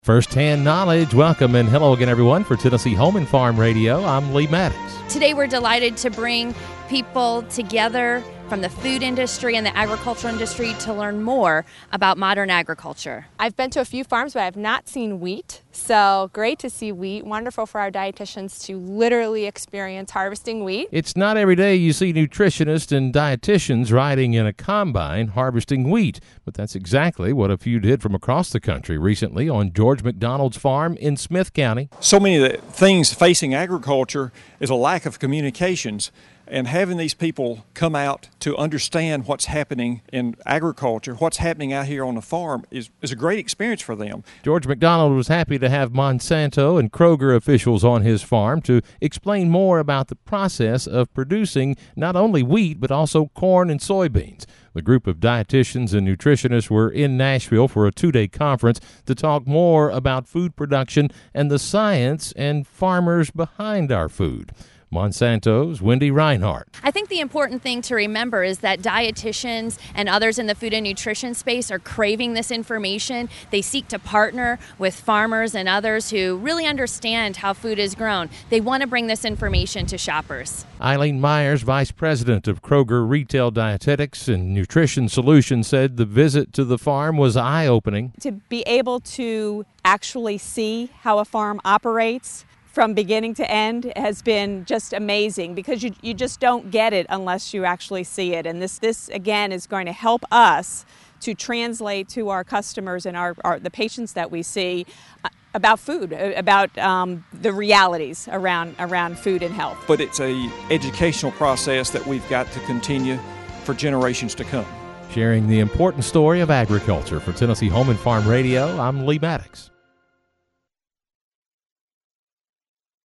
First-hand knowledge. Welcome and hello again, everyone, for Tennessee Home and Farm Radio. I'm Lee Maddox. Today we're delighted to bring people together from the food industry and the agricultural industry to learn more about modern agriculture. I've been to a few farms, but I have not seen wheat. So great to see wheat. Wonderful for our dietitians to literally experience harvesting wheat. It's not every day you see nutritionists and dietitians riding in a combine harvesting wheat, but that's exactly what a few did from across the country recently on George McDonald's farm in Smith County. So many of the things facing agriculture is a lack of communications. And having these people come out to understand what's happening in agriculture, what's happening out here on the farm, is a great experience for them. George McDonald was happy to have Monsanto and Kroger officials on his farm to explain more about the process of producing not only wheat, but also corn and soybeans. The group of dietitians and nutritionists were in Nashville for a two-day conference to talk more about food production and the science and farmers behind our food. Monsanto's Wendy Reinhardt. I think the important thing to remember is that dietitians and others in the food and nutrition space are craving this information. They seek to partner with farmers and others who really understand how food is grown. They want to bring this information to shoppers. Eileen Myers, Vice President of Kroger Retail Dietetics and Nutrition Solutions, said the visit to the farm was eye-opening. To be able to actually see how a farm operates from beginning to end has been just amazing, because you just don't get it unless you actually see it. And this again is going to help us to translate to our customers and the patients that we see about food, about the realities around food and health. But it's an educational process that we've got to continue for generations to come. Sharing the important story of agriculture for Tennessee Home and Farm Radio, I'm Lee Maddox.